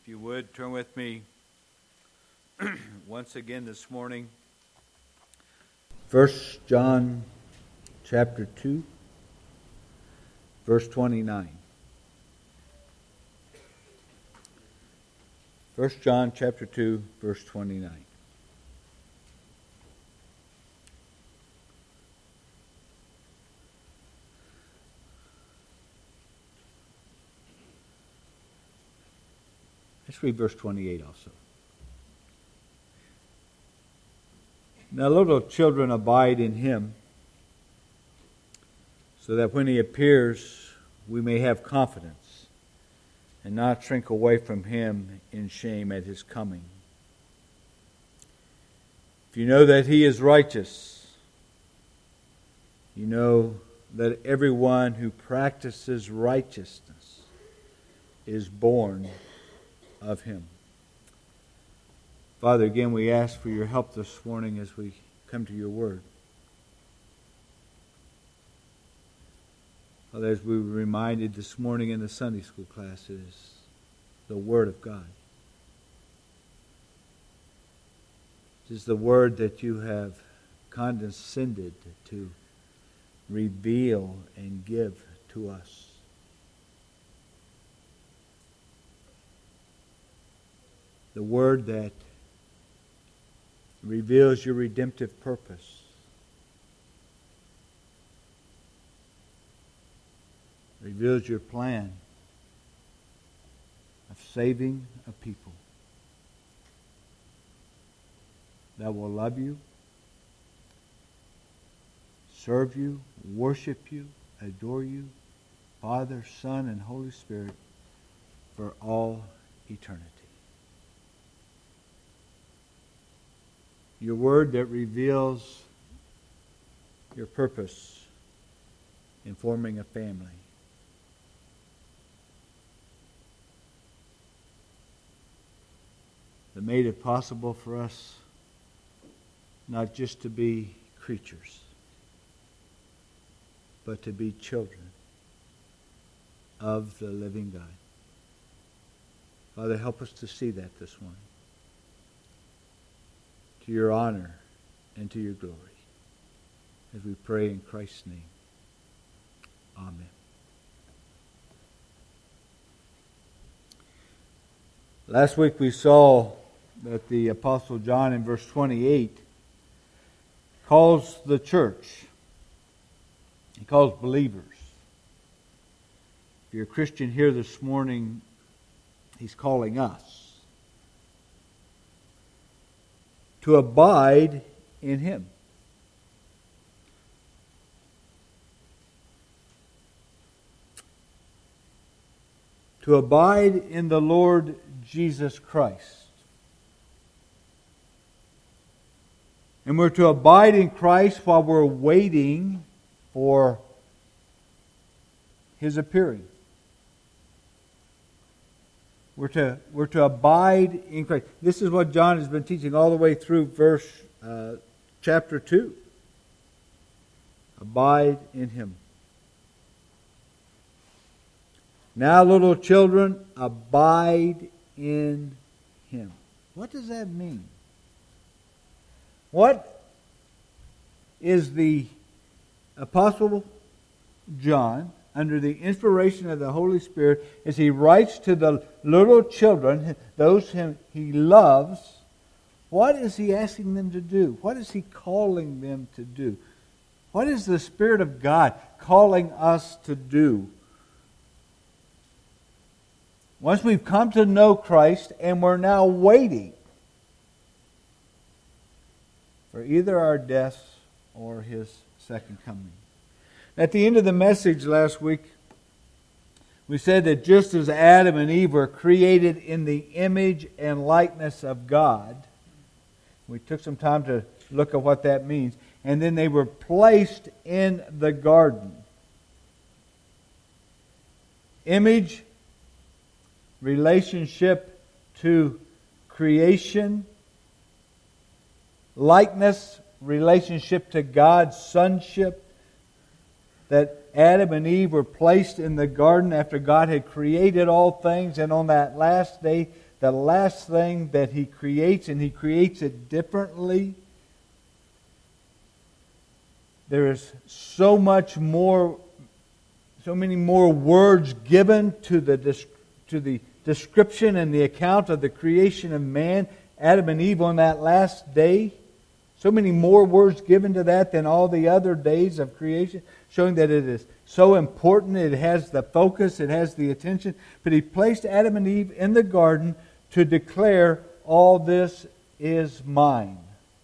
If you would, turn with me once again this morning. 1 John chapter 2, verse 29. 1 John chapter 2, verse 29. Let's read verse 28 also. Now little children, abide in Him, so that when He appears, we may have confidence and not shrink away from Him in shame at His coming. If you know that He is righteous, you know that everyone who practices righteousness is born of Him. Father, again we ask for your help this morning as we come to your word. Father, as we were reminded this morning in the Sunday school class, it is the Word of God. It is the Word that you have condescended to reveal and give to us. The Word that reveals your redemptive purpose. Reveals your plan of saving a people that will love you, serve you, worship you, adore you, Father, Son, and Holy Spirit for all eternity. Your word that reveals your purpose in forming a family. That made it possible for us not just to be creatures, but to be children of the living God. Father, help us to see that this morning. To your honor and to your glory. As we pray in Christ's name. Amen. Last week we saw that the Apostle John in verse 28 calls the church. He calls believers. If you're a Christian here this morning, he's calling us to abide in Him. To abide in the Lord Jesus Christ. And we're to abide in Christ while we're waiting for His appearing. We're to abide in Christ. This is what John has been teaching all the way through chapter 2. Abide in Him. Now, little children, abide in Him. What does that mean? What is the Apostle John, under the inspiration of the Holy Spirit, as he writes to the little children, those whom he loves, what is he asking them to do? What is he calling them to do? What is the Spirit of God calling us to do? Once we've come to know Christ and we're now waiting for either our death or His second coming. At the end of the message last week, we said that just as Adam and Eve were created in the image and likeness of God, we took some time to look at what that means, and then they were placed in the garden. Image, relationship to creation, likeness, relationship to God's sonship, that Adam and Eve were placed in the garden after God had created all things, and on that last day the last thing that He creates, and He creates it differently. There is so many more words given to the description and the account of the creation of man, Adam and Eve on that last day. So many more words given to that than all the other days of creation, showing that it is so important. It has the focus, it has the attention. But He placed Adam and Eve in the garden to declare, all this is mine.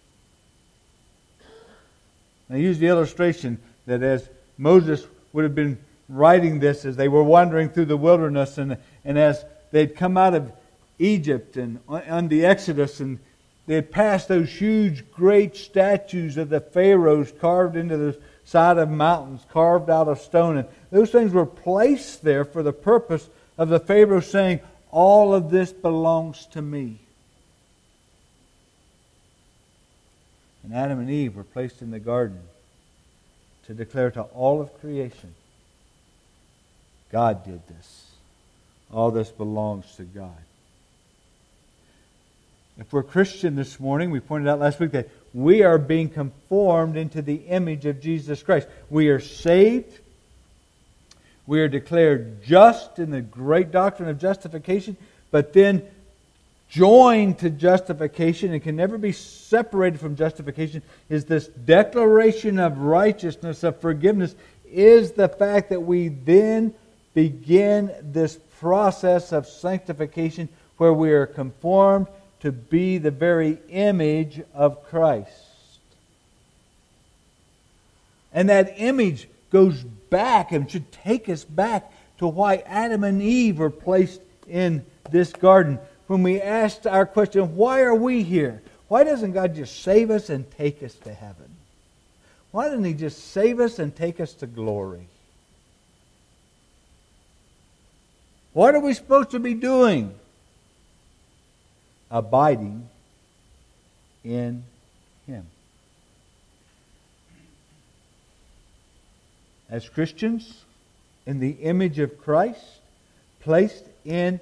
I use the illustration that as Moses would have been writing this as they were wandering through the wilderness, and as they'd come out of Egypt and on the Exodus, and they had passed those huge, great statues of the pharaohs carved into the side of mountains, carved out of stone. And those things were placed there for the purpose of the pharaoh saying, all of this belongs to me. And Adam and Eve were placed in the garden to declare to all of creation, God did this. All this belongs to God. If we're Christian this morning, we pointed out last week that we are being conformed into the image of Jesus Christ. We are saved. We are declared just in the great doctrine of justification, but then joined to justification and can never be separated from justification is this declaration of righteousness, of forgiveness, is the fact that we then begin this process of sanctification where we are conformed to be the very image of Christ. And that image goes back and should take us back to why Adam and Eve were placed in this garden. When we asked our question, why are we here? Why doesn't God just save us and take us to heaven? Why doesn't He just save us and take us to glory? What are we supposed to be doing? Abiding in Him. As Christians, in the image of Christ, placed in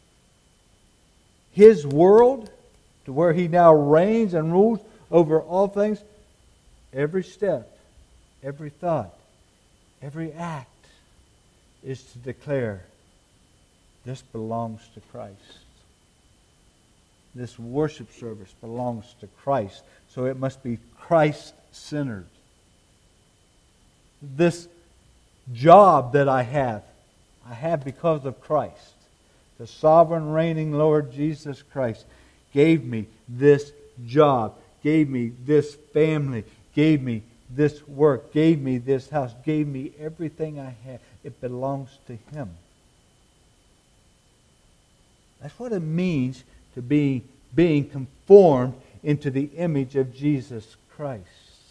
His world, to where He now reigns and rules over all things, every step, every thought, every act is to declare, this belongs to Christ. This worship service belongs to Christ, so it must be Christ-centered. This job that I have because of Christ. The sovereign reigning Lord Jesus Christ gave me this job, gave me this family, gave me this work, gave me this house, gave me everything I have. It belongs to Him. That's what it means to be being conformed into the image of Jesus Christ.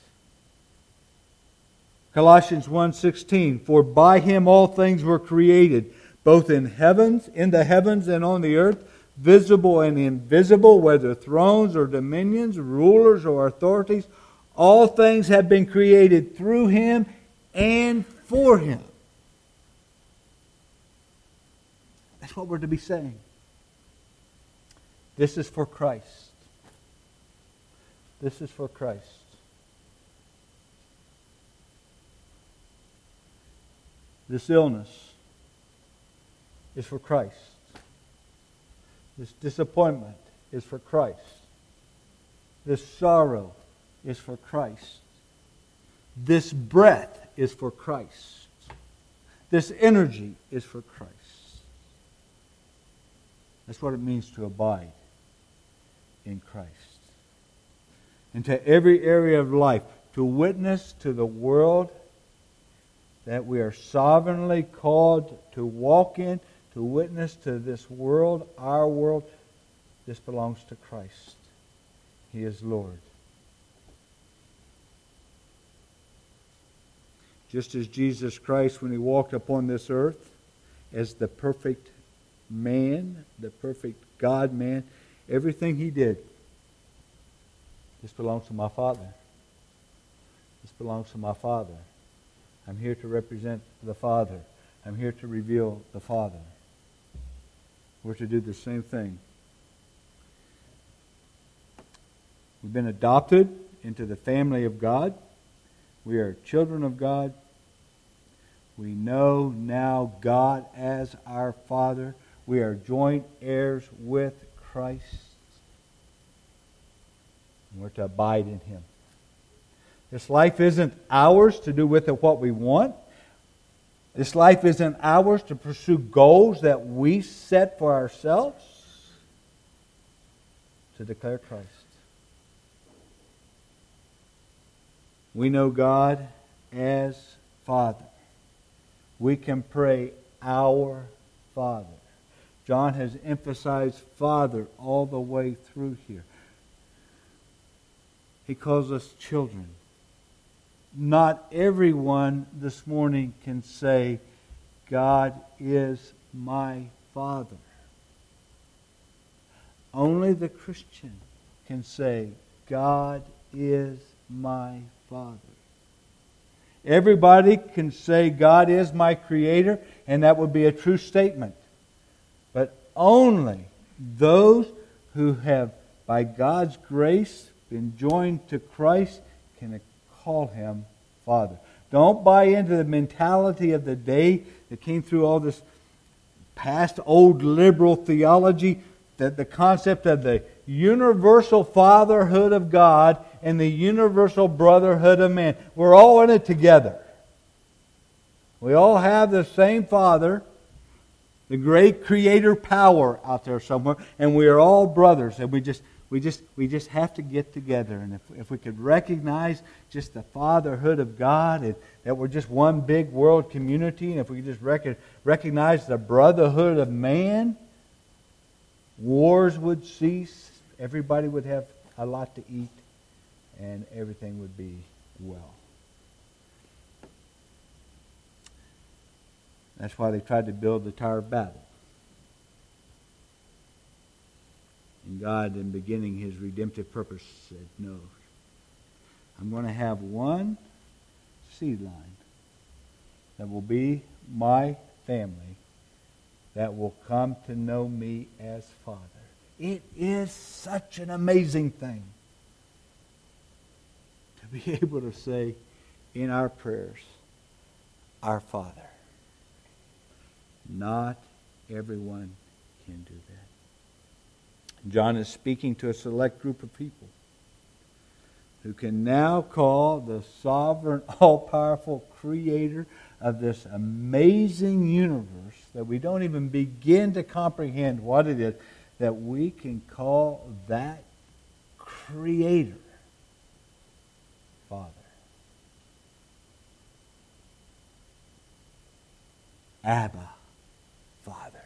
Colossians 1:16, for by Him all things were created, both in the heavens and on the earth, visible and invisible, whether thrones or dominions, rulers or authorities. All things have been created through Him and for Him. That's what we're to be saying. This is for Christ. This is for Christ. This illness is for Christ. This disappointment is for Christ. This sorrow is for Christ. This breath is for Christ. This energy is for Christ. That's what it means to abide in Christ. Into every area of life, to witness to the world that we are sovereignly called to walk in, to witness to this world, our world. This belongs to Christ. He is Lord. Just as Jesus Christ, when He walked upon this earth as the perfect man, the perfect God-man, everything He did, this belongs to my Father. This belongs to my Father. I'm here to represent the Father. I'm here to reveal the Father. We're to do the same thing We've been adopted into the family of God. We are children of God. We know now God as our Father. We are joint heirs with Christ. And we're to abide in Him. This life isn't ours to do with it what we want. This life isn't ours to pursue goals that we set for ourselves. To declare Christ. We know God as Father. We can pray, Our Father. John has emphasized Father all the way through here. He calls us children. Not everyone this morning can say, God is my Father. Only the Christian can say, God is my Father. Everybody can say, God is my Creator, and that would be a true statement. But only those who have, by God's grace, been joined to Christ can call Him Father. Don't buy into the mentality of the day that came through all this past old liberal theology, that the concept of the universal fatherhood of God and the universal brotherhood of man. We're all in it together. We all have the same Father, the great creator power out there somewhere, and we are all brothers, and we just have to get together. And if we could recognize just the fatherhood of God, and that we're just one big world community, and if we could just recognize the brotherhood of man, wars would cease, everybody would have a lot to eat, and everything would be well. That's why they tried to build the Tower of Babel. And God, in beginning His redemptive purpose, said, no, I'm going to have one seed line that will be my family that will come to know me as Father. It is such an amazing thing to be able to say in our prayers, Our Father. Not everyone can do that. John is speaking to a select group of people who can now call the sovereign, all-powerful Creator of this amazing universe that we don't even begin to comprehend what it is, that we can call that Creator Father. Abba, Father.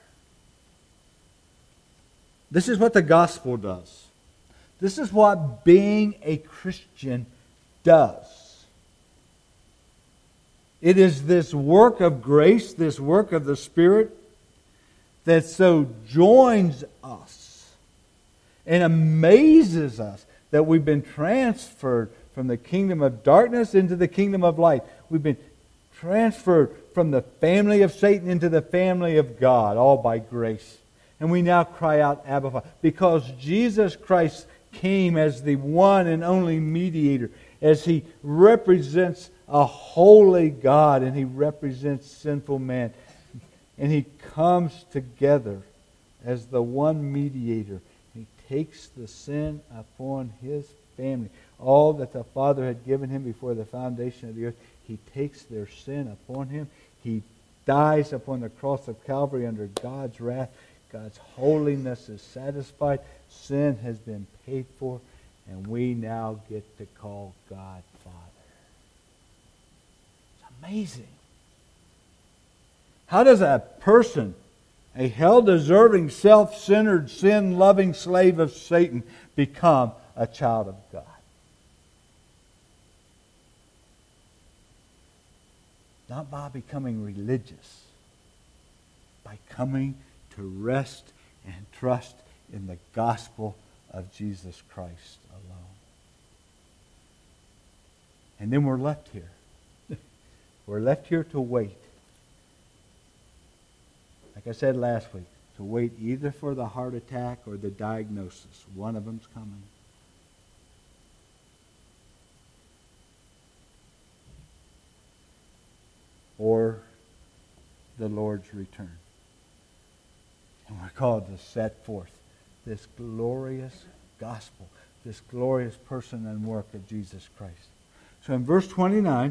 This is what the gospel does. This is what being a Christian does. It is this work of grace, this work of the Spirit, that so joins us and amazes us that we've been transferred from the kingdom of darkness into the kingdom of light. We've been transferred from the family of Satan into the family of God, all by grace. And we now cry out, Abba, Father, because Jesus Christ came as the one and only mediator, as He represents a holy God and He represents sinful man. And He comes together as the one mediator. He takes the sin upon His family. All that the Father had given Him before the foundation of the earth, He takes their sin upon Him. He dies upon the cross of Calvary under God's wrath. God's holiness is satisfied. Sin has been paid for. And we now get to call God Father. It's amazing. How does a person, a hell-deserving, self-centered, sin-loving slave of Satan, become a child of God? Not by becoming religious, by coming to rest and trust in the gospel of Jesus Christ alone. And then we're left here. We're left here to wait. Like I said last week, to wait either for the heart attack or the diagnosis. One of them's coming. or the Lord's return. And we're called to set forth this glorious gospel, this glorious person and work of Jesus Christ. So in verse 29,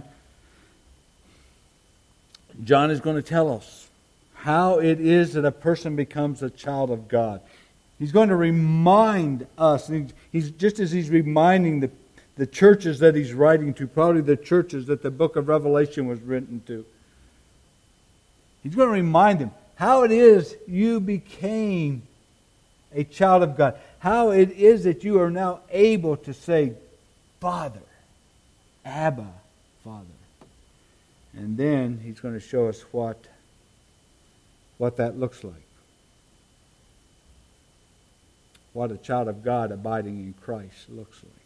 John is going to tell us how it is that a person becomes a child of God. He's going to remind us, he's just as he's reminding the churches that he's writing to, probably the churches that the book of Revelation was written to. He's going to remind them how it is you became a child of God. How it is that you are now able to say, Father, Abba, Father. And then he's going to show us what that looks like. What a child of God abiding in Christ looks like.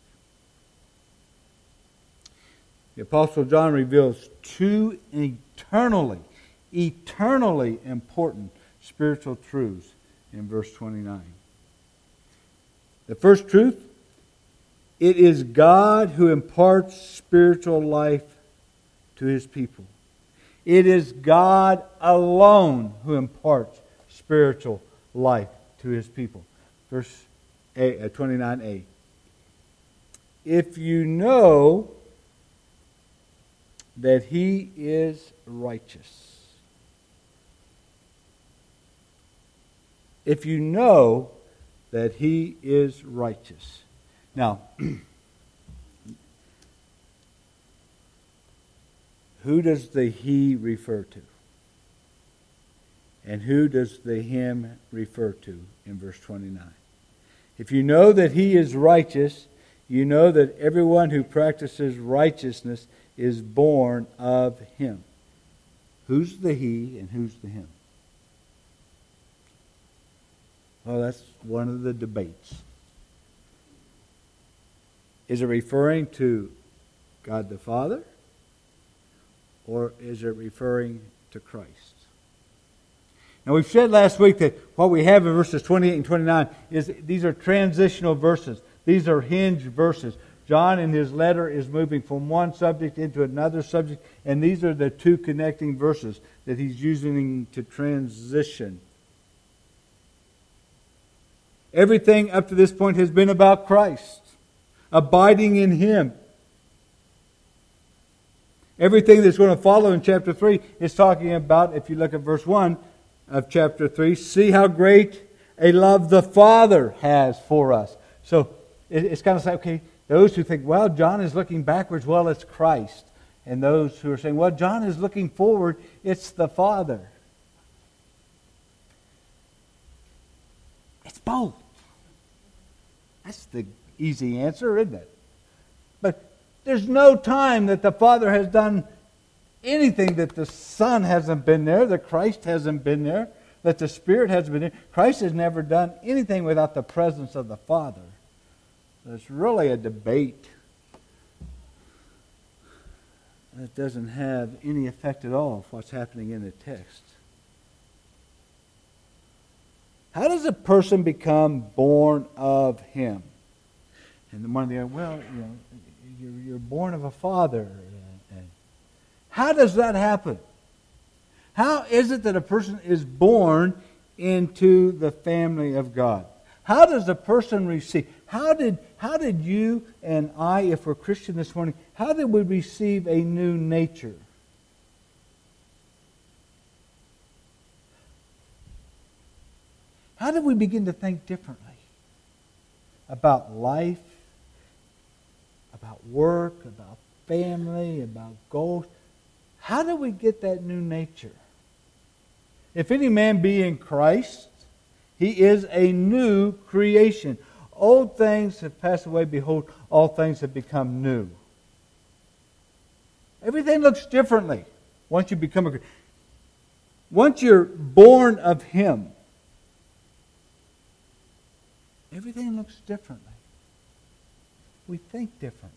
The Apostle John reveals two eternally important spiritual truths in verse 29. The first truth, it is God who imparts spiritual life to His people. It is God alone who imparts spiritual life to His people. Verse 29a. If you know that He is righteous. If you know that He is righteous. Now, who does the He refer to? And who does the Him refer to in verse 29? If you know that He is righteous, you know that everyone who practices righteousness is born of Him. Who's the He and who's the Him? Well, that's one of the debates. Is it referring to God the Father? Or is it referring to Christ? Now, we've said last week that what we have in verses 28 and 29 is these are transitional verses. These are hinge verses. John in his letter is moving from one subject into another subject, and these are the two connecting verses that he's using to transition. Everything up to this point has been about Christ, abiding in Him. Everything that's going to follow in chapter 3 is talking about, if you look at verse 1 of chapter 3, see how great a love the Father has for us. So it's kind of like, okay, those who think, well, John is looking backwards, well, it's Christ. And those who are saying, well, John is looking forward, it's the Father. It's both. That's the easy answer, isn't it? But there's no time that the Father has done anything that the Son hasn't been there, that Christ hasn't been there, that the Spirit hasn't been there. Christ has never done anything without the presence of the Father. It's really a debate that doesn't have any effect at all of what's happening in the text. How does a person become born of Him? And one of the well, you're born of a father. How does that happen? How is it that a person is born into the family of God? How does a person receive? How did you and I, if we're Christian this morning, how did we receive a new nature? How did we begin to think differently about life, about work, about family, about goals? How did we get that new nature? If any man be in Christ, he is a new creation. Old things have passed away. Behold, all things have become new. Everything looks differently once you become a Christian. Once you're born of Him, everything looks differently. We think differently.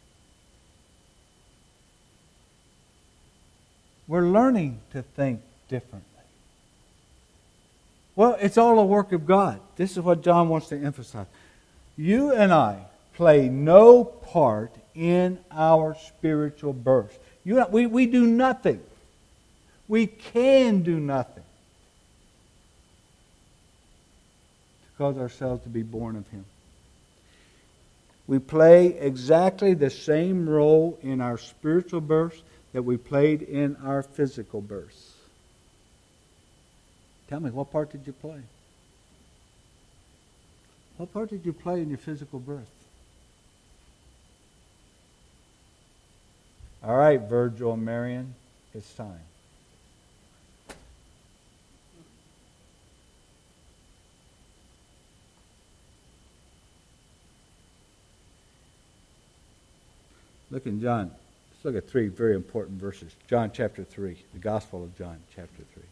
We're learning to think differently. Well, it's all a work of God. This is what John wants to emphasize. You and I play no part in our spiritual birth. We do nothing. We can do nothing to cause ourselves to be born of Him. We play exactly the same role in our spiritual birth that we played in our physical birth. Tell me, what part did you play? What part did you play in your physical birth? All right, Virgil and Marion, it's time. Look in John. Let's look at 3 very important verses. John chapter 3, the Gospel of John chapter 3.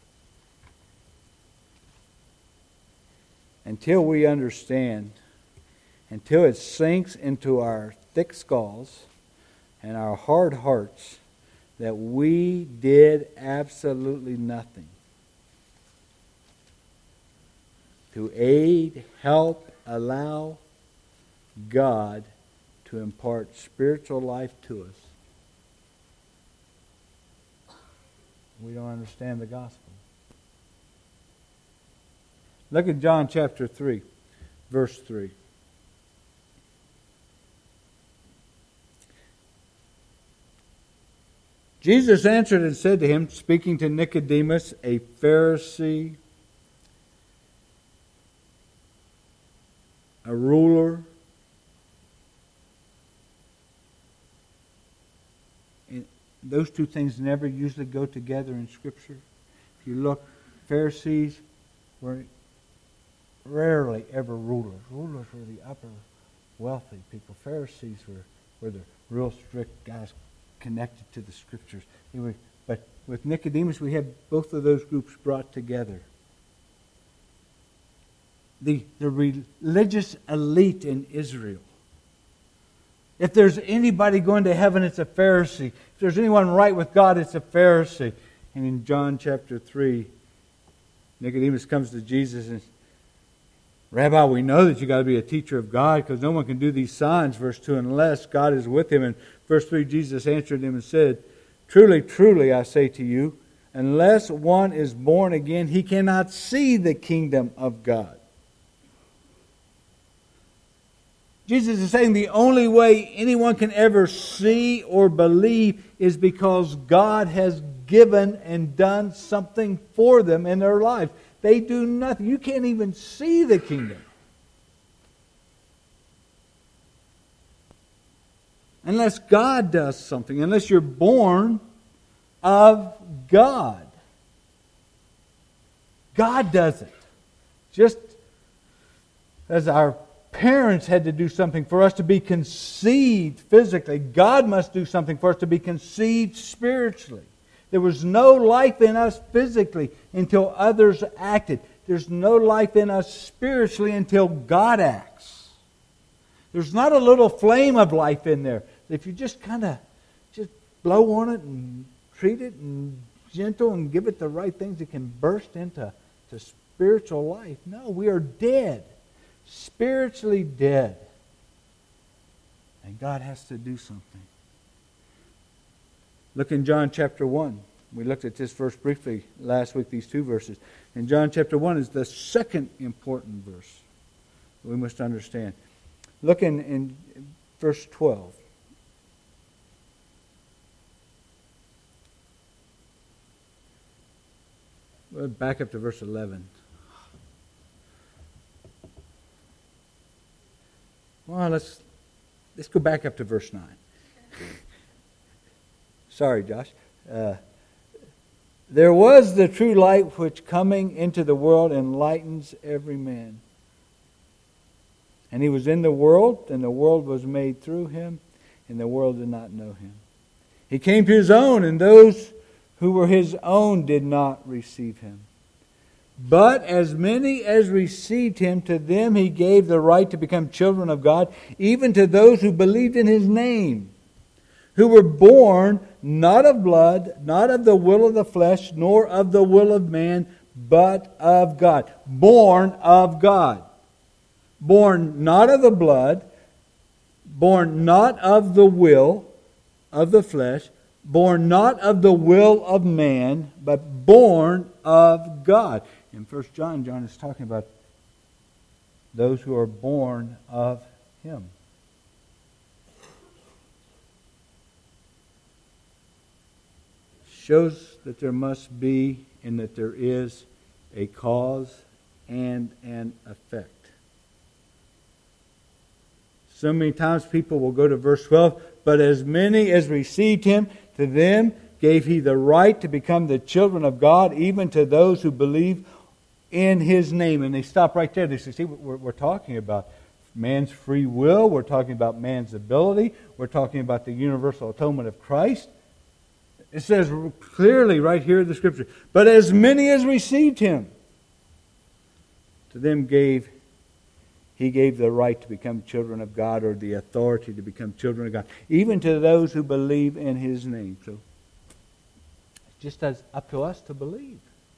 Until we understand, until it sinks into our thick skulls and our hard hearts that we did absolutely nothing to aid, help, allow God to impart spiritual life to us, we don't understand the gospel. Look at John chapter 3, verse 3. Jesus answered and said to him, speaking to Nicodemus, a Pharisee, a ruler, and those two things never usually go together in Scripture. If you look, Pharisees were rarely ever rulers. Rulers were the upper wealthy people. Pharisees were the real strict guys connected to the Scriptures. But with Nicodemus, we have both of those groups brought together. The religious elite in Israel. If there's anybody going to heaven, it's a Pharisee. If there's anyone right with God, it's a Pharisee. And in John chapter 3, Nicodemus comes to Jesus and says, Rabbi, we know that you got to be a teacher of God because no one can do these signs, verse 2, unless God is with him. And verse 3, Jesus answered him and said, Truly, truly, I say to you, unless one is born again, he cannot see the kingdom of God. Jesus is saying the only way anyone can ever see or believe is because God has given and done something for them in their life. They do nothing. You can't even see the kingdom unless God does something, unless you're born of God. God does it. Just as our parents had to do something for us to be conceived physically, God must do something for us to be conceived spiritually. There was no life in us physically until others acted. There's no life in us spiritually until God acts. There's not a little flame of life in there. If you just kind of just blow on it and treat it and gentle and give it the right things, it can burst into spiritual life. No, we are dead. Spiritually dead. And God has to do something. Look in John chapter 1. We looked at this verse briefly last week, these two verses. And John chapter 1 is the second important verse we must understand. Look in verse 12. We'll back up to verse 11. Well, let's go back up to verse 9. Sorry, Josh. There was the true light which coming into the world enlightens every man. And he was in the world, and the world was made through him, and the world did not know him. He came to his own, and those who were his own did not receive him. But as many as received him, to them he gave the right to become children of God, even to those who believed in his name, who were born not of blood, not of the will of the flesh, nor of the will of man, but of God. Born of God. Born not of the blood, born not of the will of the flesh, born not of the will of man, but born of God. In 1 John, John is talking about those who are born of Him. Shows that there must be and that there is a cause and an effect. So many times people will go to verse 12, but as many as received Him, to them gave He the right to become the children of God, even to those who believe in His name. And they stop right there. They say, see, we're talking about man's free will. We're talking about man's ability. We're talking about the universal atonement of Christ. It says clearly right here in the Scripture, but as many as received Him, to them He gave the right to become children of God, or the authority to become children of God, even to those who believe in His name. So it's just as up to us to believe.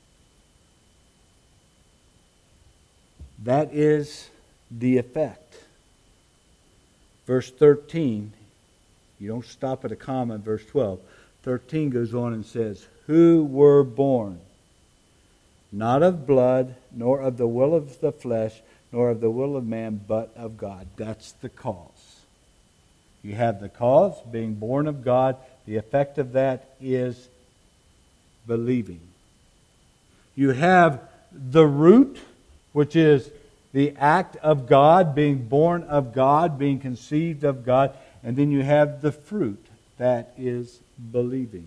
That is the effect. Verse 13, you don't stop at a comma in verse 12. 13 goes on and says, who were born not of blood, nor of the will of the flesh, nor of the will of man, but of God. That's the cause. You have the cause, being born of God. The effect of that is believing. You have the root, which is the act of God, being born of God, being conceived of God. And then you have the fruit, that is believing.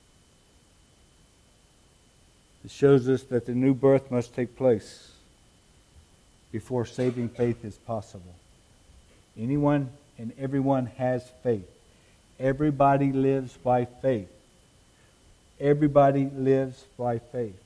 It shows us that the new birth must take place before saving faith is possible. Anyone and everyone has faith. Everybody lives by faith. Everybody lives by faith.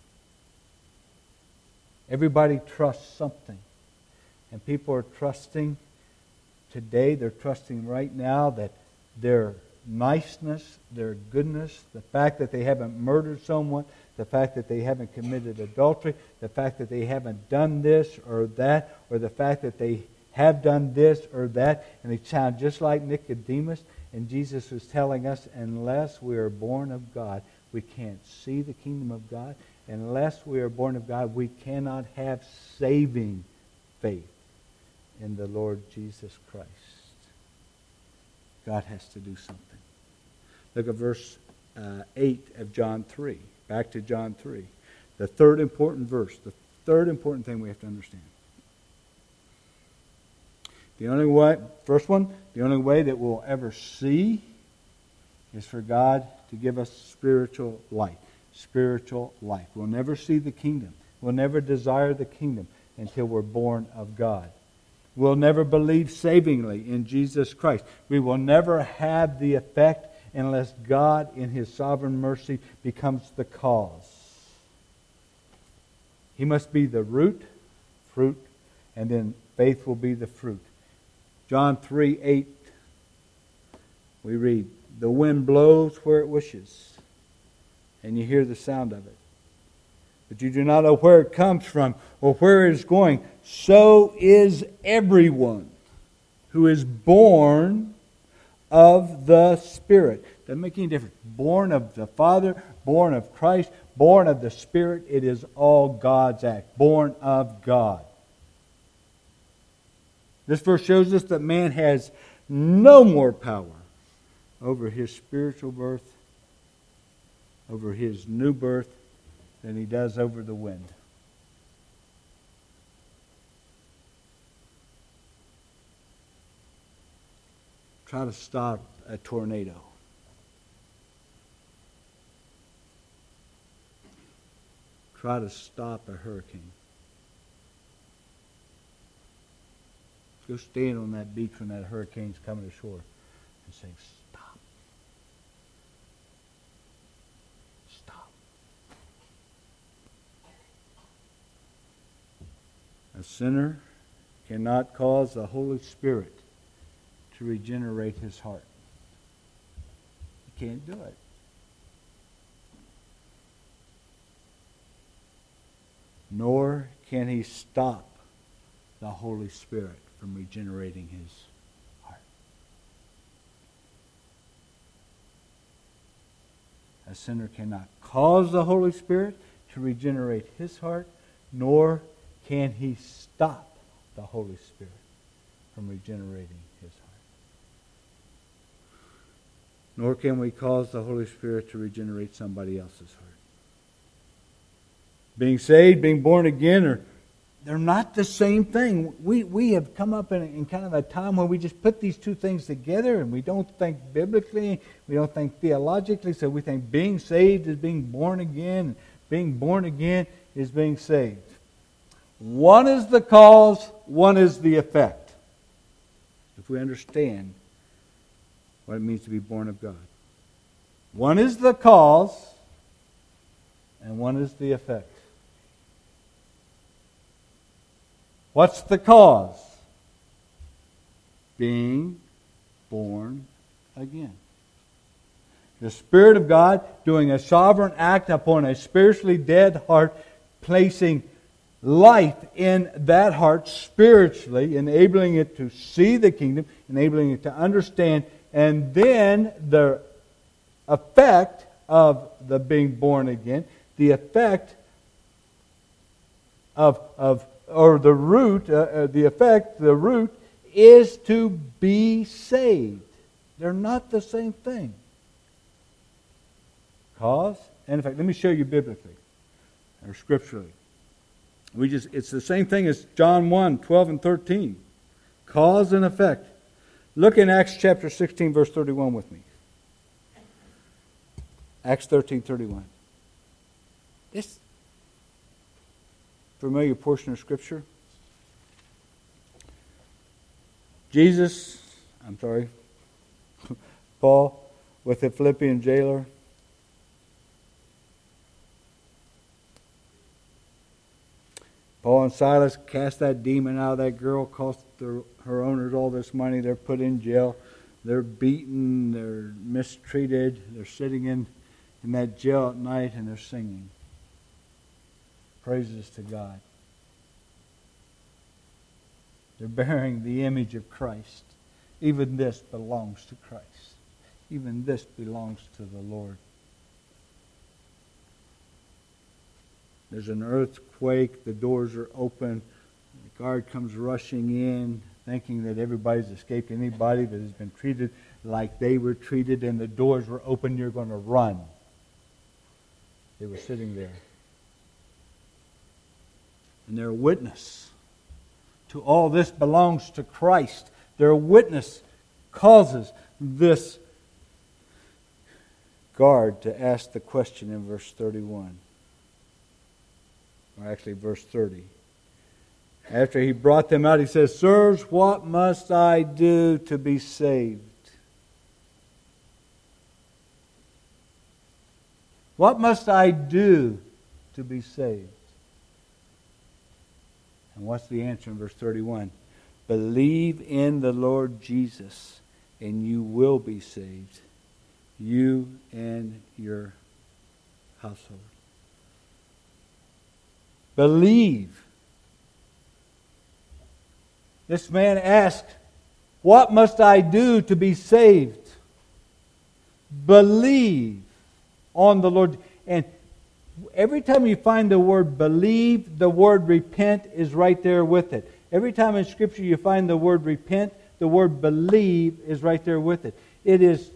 Everybody trusts something. And people are trusting today, they're trusting right now that their niceness, their goodness, the fact that they haven't murdered someone, the fact that they haven't committed adultery, the fact that they haven't done this or that, or the fact that they have done this or that, and they sound just like Nicodemus. And Jesus was telling us, unless we are born of God, we can't see the kingdom of God. Unless we are born of God, we cannot have saving faith in the Lord Jesus Christ. God has to do something. Look at verse 8 of John 3. Back to John 3. The third important verse. The third important thing we have to understand. The only way, first one, the only way that we'll ever see is for God to give us spiritual light. Spiritual life. We'll never see the kingdom. We'll never desire the kingdom until we're born of God. We'll never believe savingly in Jesus Christ. We will never have the effect unless God, in His sovereign mercy, becomes the cause. He must be the root, fruit, and then faith will be the fruit. John 3:8, we read, the wind blows where it wishes, and you hear the sound of it. But you do not know where it comes from or where it is going. So is everyone who is born of the Spirit. Doesn't make any difference. Born of the Father, born of Christ, born of the Spirit. It is all God's act. Born of God. This verse shows us that man has no more power over his spiritual birth, over his new birth, than he does over the wind. Try to stop a tornado. Try to stop a hurricane. Go stand on that beach when that hurricane's coming ashore and say, stop. Stop. A sinner cannot cause the Holy Spirit to regenerate his heart. He can't do it. Nor can he stop the Holy Spirit from regenerating his heart. A sinner cannot cause the Holy Spirit to regenerate his heart, nor can he stop the Holy Spirit from regenerating his heart. Nor can we cause the Holy Spirit to regenerate somebody else's heart. Being saved, being born again, they're not the same thing. We have come up in kind of a time where we just put these two things together, and we don't think biblically, we don't think theologically, so we think being saved is being born again, and being born again is being saved. One is the cause, one is the effect. If we understand what it means to be born of God. One is the cause, and one is the effect. What's the cause? Being born again. The Spirit of God doing a sovereign act upon a spiritually dead heart, placing life in that heart spiritually, enabling it to see the kingdom, enabling it to understand, and then the effect of the being born again, the effect the root is to be saved. They're not the same thing. Cause and effect. Let me show you biblically or scripturally. It's the same thing as John 1, 12 and 13. Cause and effect. Look in Acts chapter 16, verse 31 with me. Acts 13:31. This familiar portion of Scripture. Paul with the Philippian jailer. Paul and Silas cast that demon out of that girl, cost her owners all this money. They're put in jail. They're beaten. They're mistreated. They're sitting in that jail at night and they're singing praises to God. They're bearing the image of Christ. Even this belongs to Christ. Even this belongs to the Lord. There's an earthquake. The doors are open. The guard comes rushing in, thinking that everybody's escaped. Anybody that has been treated like they were treated and the doors were open, you're going to run. They were sitting there. And their witness to all this belongs to Christ. Their witness causes this guard to ask the question in verse 31. Or actually verse 30. After he brought them out, he says, "Sirs, what must I do to be saved?" What must I do to be saved? And what's the answer in verse 31? Believe in the Lord Jesus, and you will be saved, you and your household. Believe. This man asked, what must I do to be saved? Believe on the Lord. And every time you find the word believe, the word repent is right there with it. Every time in Scripture you find the word repent, the word believe is right there with it. It is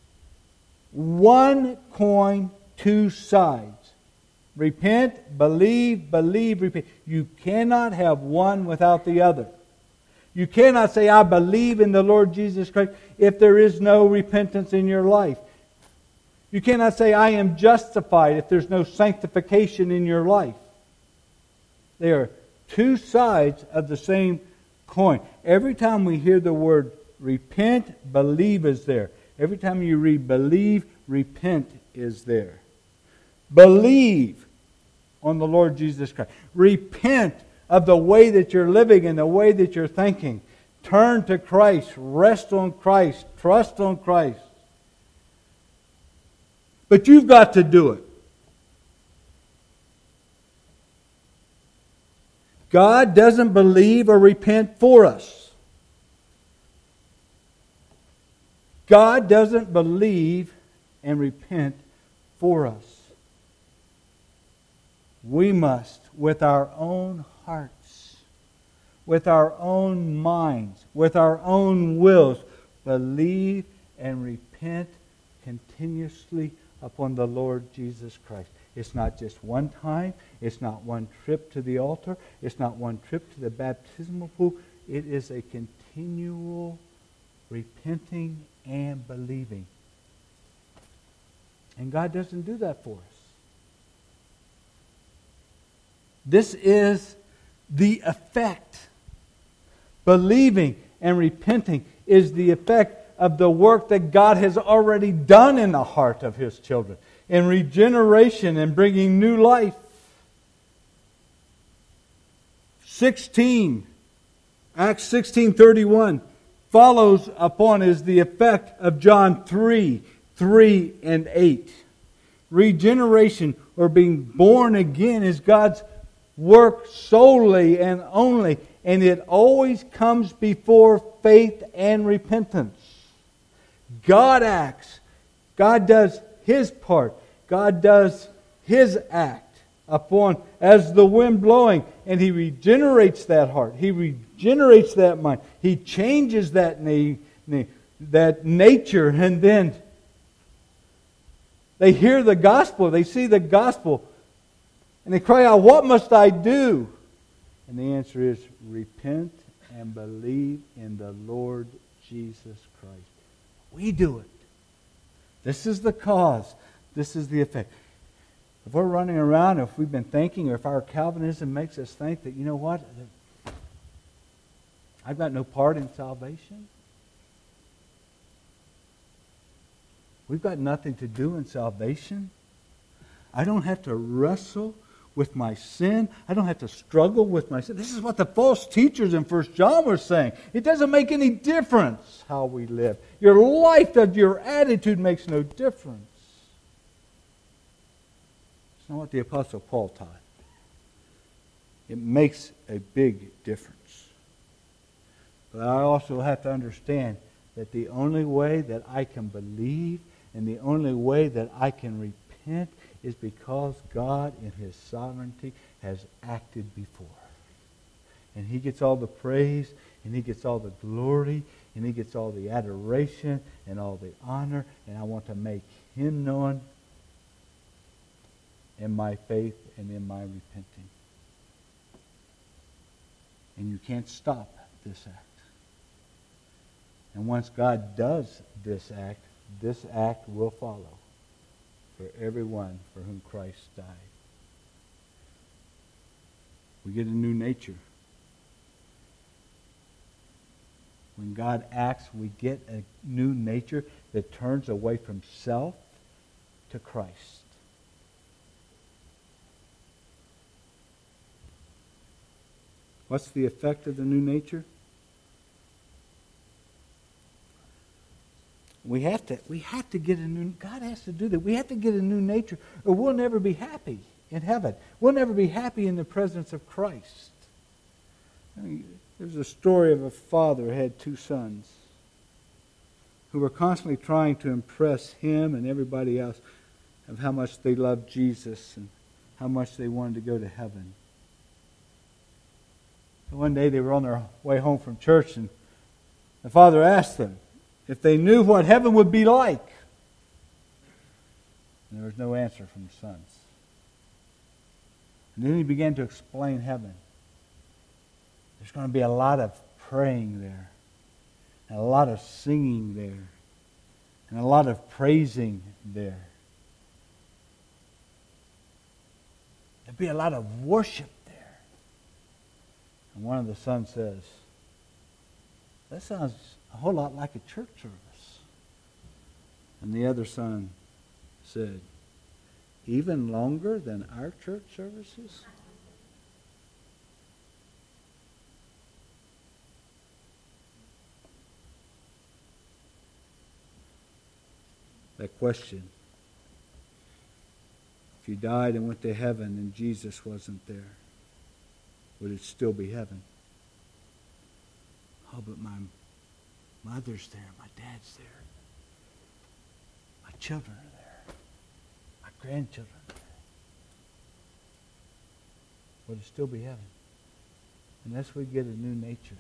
one coin, two sides. Repent, believe, repent. You cannot have one without the other. You cannot say, I believe in the Lord Jesus Christ, if there is no repentance in your life. You cannot say, I am justified, if there's no sanctification in your life. They are two sides of the same coin. Every time we hear the word repent, believe is there. Every time you read believe, repent is there. Believe on the Lord Jesus Christ. Repent of the way that you're living and the way that you're thinking. Turn to Christ. Rest on Christ. Trust on Christ. But you've got to do it. God doesn't believe or repent for us. God doesn't believe and repent for us. We must, with our own hearts, with our own minds, with our own wills, believe and repent continuously upon the Lord Jesus Christ. It's not just one time. It's not one trip to the altar. It's not one trip to the baptismal pool. It is a continual repenting and believing. And God doesn't do that for us. This is the effect. Believing and repenting is the effect of the work that God has already done in the heart of His children, in regeneration and bringing new life. 16, Acts 16:31 follows upon is the effect of John 3 and 8. Regeneration, or being born again, is God's work solely and only, and it always comes before faith and repentance. God acts. God does His part. God does His act upon as the wind blowing, and He regenerates that heart. He regenerates that mind. He changes that nature, and then they hear the gospel. They see the gospel, and they cry out, "What must I do?" And the answer is, repent and believe in the Lord Jesus Christ. We do it. This is the cause. This is the effect. If we're running around, if we've been thinking, or if our Calvinism makes us think that, you know what, I've got no part in salvation. We've got nothing to do in salvation. I don't have to wrestle with my sin. I don't have to struggle with my sin. This is what the false teachers in 1 John were saying. It doesn't make any difference how we live. Your life, your attitude makes no difference. It's not what the Apostle Paul taught. It makes a big difference. But I also have to understand that the only way that I can believe and the only way that I can repent is because God in His sovereignty has acted before. And He gets all the praise, and He gets all the glory, and He gets all the adoration and all the honor, and I want to make Him known in my faith and in my repenting. And you can't stop this act. And once God does this act will follow for everyone for whom Christ died. We get a new nature. When God acts, we get a new nature that turns away from self to Christ. What's the effect of the new nature? We have to get a new, God has to do that. We have to get a new nature, or we'll never be happy in heaven. We'll never be happy in the presence of Christ. There's a story of a father who had two sons who were constantly trying to impress him and everybody else of how much they loved Jesus and how much they wanted to go to heaven. So one day they were on their way home from church, and the father asked them if they knew what heaven would be like. And there was no answer from the sons. And then he began to explain heaven. There's going to be a lot of praying there, and a lot of singing there, and a lot of praising there. There'll be a lot of worship there. And one of the sons says, "That sounds a whole lot like a church service." And the other son said, "Even longer than our church services?" That question, if you died and went to heaven and Jesus wasn't there, would it still be heaven? Oh, but my mother's there, my dad's there, my children are there. our grandchildren. Will it still be heaven? Unless we get a new nature,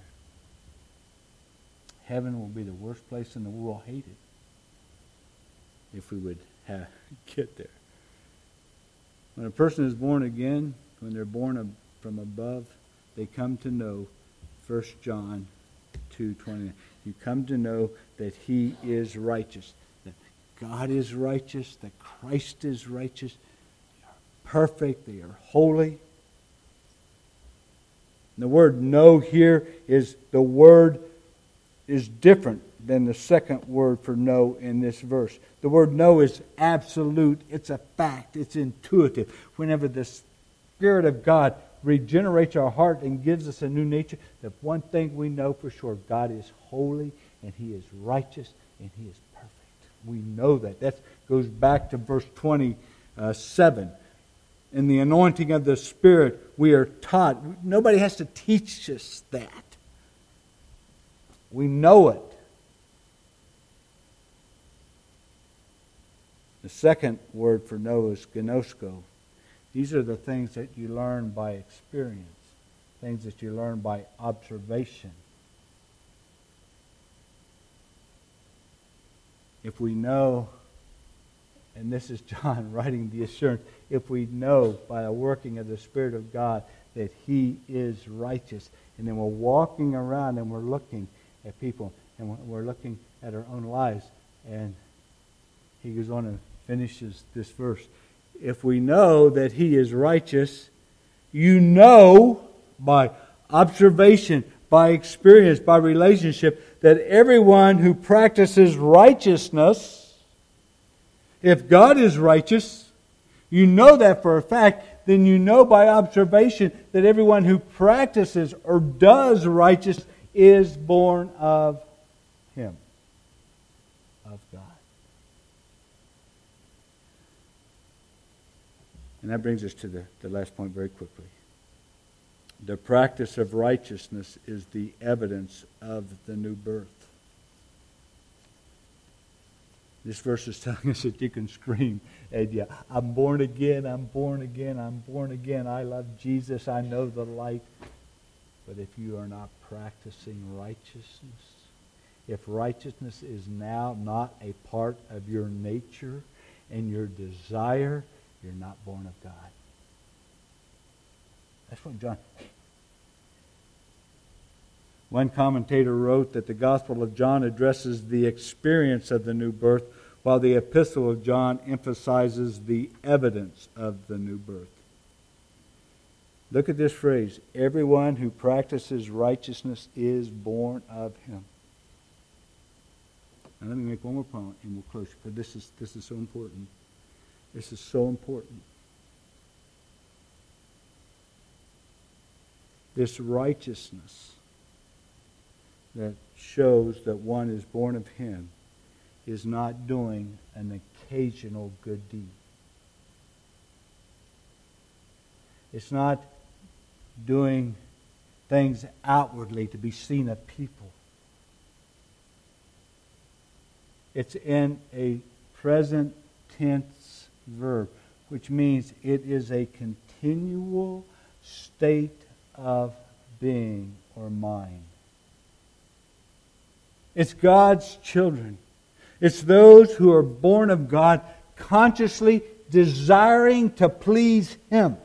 heaven will be the worst place in the world. We'll hate it if we would get there. When a person is born again, when they're born from above, they come to know 1 John 2:20. You come to know that He is righteous, that God is righteous, that Christ is righteous. They are perfect, they are holy. And the word know here is different than the second word for know in this verse. The word know is absolute. It's a fact. It's intuitive. Whenever the Spirit of God regenerates our heart and gives us a new nature, the one thing we know for sure, God is holy and He is righteous and He is perfect. We know that. That goes back to verse 27. In the anointing of the Spirit, we are taught. Nobody has to teach us that. We know it. The second word for know is gnosko. These are the things that you learn by experience, things that you learn by observation. If we know, and this is John writing the assurance, if we know by the working of the Spirit of God that He is righteous, and then we're walking around and we're looking at people, and we're looking at our own lives, and he goes on and finishes this verse. If we know that He is righteous, you know by observation, by experience, by relationship, that everyone who practices righteousness, if God is righteous, you know that for a fact, then you know by observation that everyone who practices or does righteousness is born of Him, of God. And that brings us to the last point very quickly. The practice of righteousness is the evidence of the new birth. This verse is telling us that you can scream, and yeah, I'm born again, I'm born again, I'm born again. I love Jesus, I know the light. But if you are not practicing righteousness, if righteousness is now not a part of your nature and your desire, you're not born of God. That's what John... One commentator wrote that the Gospel of John addresses the experience of the new birth, while the Epistle of John emphasizes the evidence of the new birth. Look at this phrase, everyone who practices righteousness is born of Him. Now let me make one more point and we'll close, because this is so important. This is so important. This righteousness that shows that one is born of Him is not doing an occasional good deed. It's not doing things outwardly to be seen of people. It's in a present tense verb, which means it is a continual state of being or mind. It's God's children. It's those who are born of God, consciously desiring to please Him.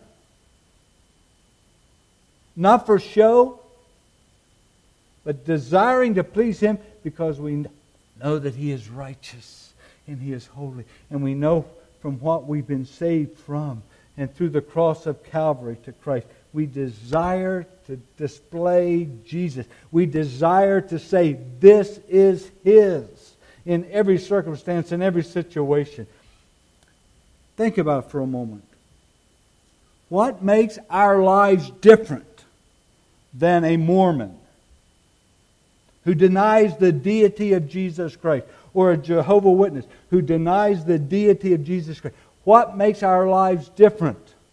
Not for show, but desiring to please Him because we know that He is righteous and He is holy. And we know from what we've been saved from and through the cross of Calvary to Christ. We desire to display Jesus. We desire to say, this is His in every circumstance, in every situation. Think about it for a moment. What makes our lives different than a Mormon who denies the deity of Jesus Christ, or a Jehovah's Witness who denies the deity of Jesus Christ? What makes our lives different?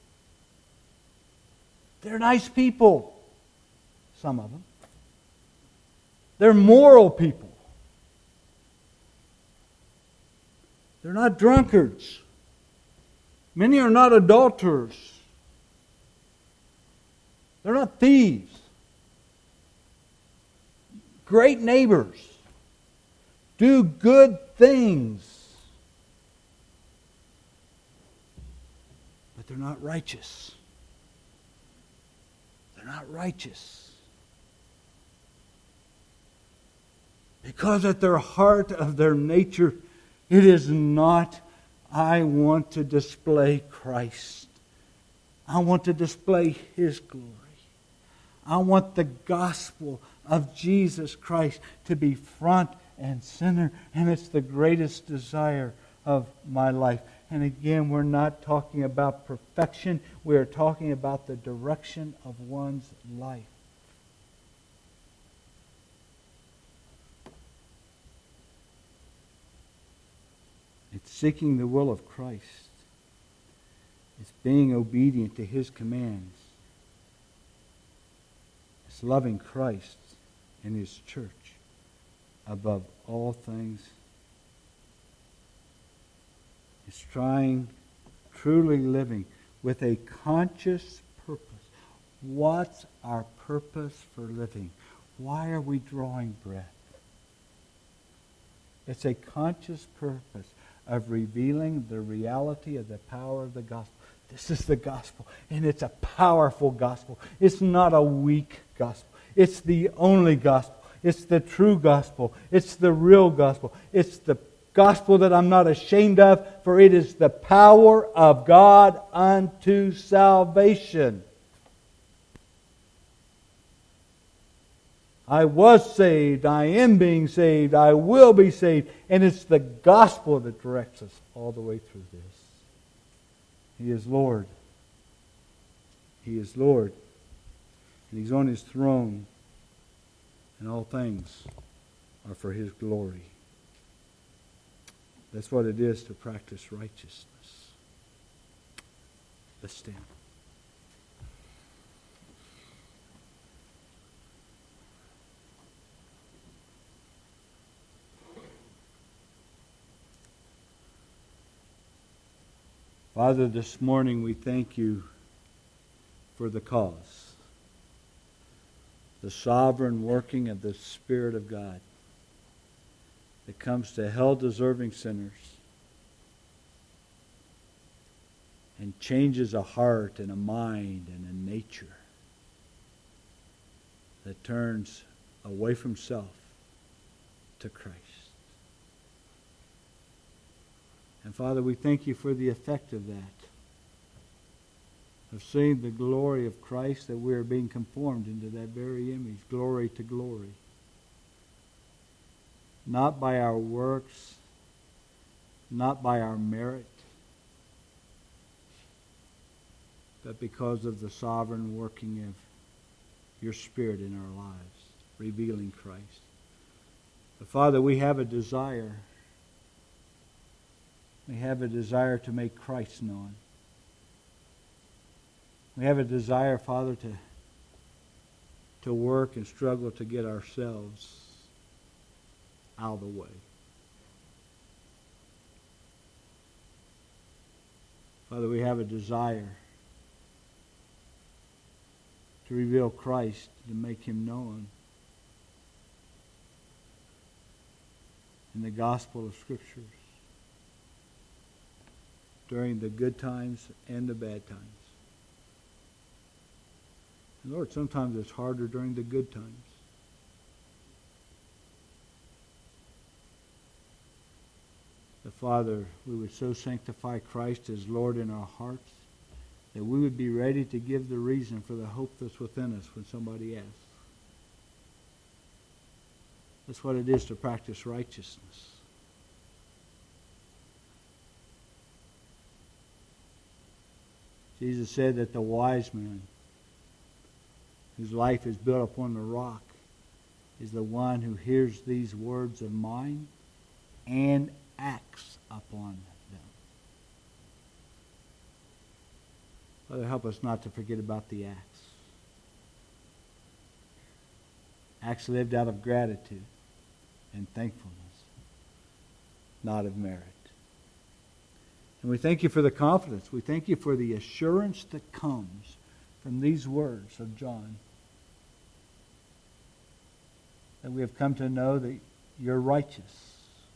They're nice people. Some of them. They're moral people. They're not drunkards. Many are not adulterers. They're not thieves. Great neighbors. Do good things. But they're not righteous. They're not righteous. Because at their heart of their nature, it is not, I want to display Christ. I want to display His glory. I want the gospel of Jesus Christ to be front and center, and it's the greatest desire of my life. And again, we're not talking about perfection. We are talking about the direction of one's life. It's seeking the will of Christ. It's being obedient to His commands. It's loving Christ and His church above all things. It's truly living with a conscious purpose. What's our purpose for living? Why are we drawing breath? It's a conscious purpose of revealing the reality of the power of the gospel. This is the gospel, and it's a powerful gospel. It's not a weak gospel. It's the only gospel. It's the true gospel. It's the real gospel. It's the gospel that I'm not ashamed of, for it is the power of God unto salvation. I was saved, I am being saved, I will be saved. And it's the gospel that directs us all the way through this. He is Lord. He is Lord. And He's on His throne. And all things are for His glory. That's what it is to practice righteousness. Let's stand. Father, this morning we thank You for the cause, the sovereign working of the Spirit of God that comes to hell-deserving sinners and changes a heart and a mind and a nature that turns away from self to Christ. And Father, we thank You for the effect of that, of seeing the glory of Christ, that we are being conformed into that very image, glory to glory. Not by our works, not by our merit, but because of the sovereign working of Your Spirit in our lives, revealing Christ. But Father, we have a desire. We have a desire to make Christ known. We have a desire, Father, to work and struggle to get ourselves out of the way. Father, we have a desire to reveal Christ, to make Him known in the gospel of Scriptures, during the good times and the bad times. And Lord, sometimes it's harder during the good times. But Father, we would so sanctify Christ as Lord in our hearts that we would be ready to give the reason for the hope that's within us when somebody asks. That's what it is to practice righteousness. Jesus said that the wise man, whose life is built upon the rock, is the one who hears these words of mine and acts upon them. Father, help us not to forget about the acts. Acts lived out of gratitude and thankfulness, not of merit. And we thank you for the confidence. We thank you for the assurance that comes from these words of John. That we have come to know that you're righteous.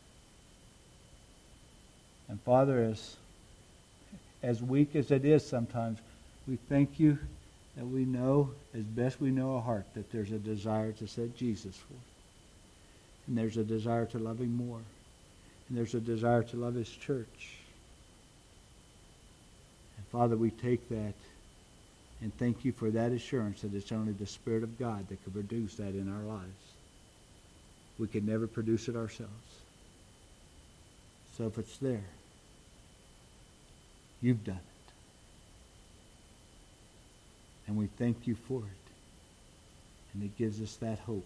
And Father, as weak as it is sometimes, we thank you that we know, as best we know our heart, that there's a desire to set Jesus forth. And there's a desire to love him more. And there's a desire to love his church. And Father, we take that and thank you for that assurance that it's only the Spirit of God that can produce that in our lives. We can never produce it ourselves. So if it's there, you've done it. And we thank you for it. And it gives us that hope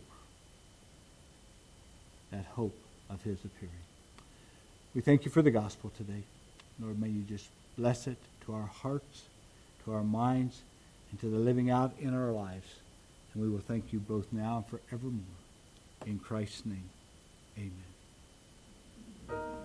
of his appearing. We thank you for the gospel today. Lord, may you just bless it to our hearts, to our minds, and to the living out in our lives. And we will thank you both now and forevermore. In Christ's name, amen.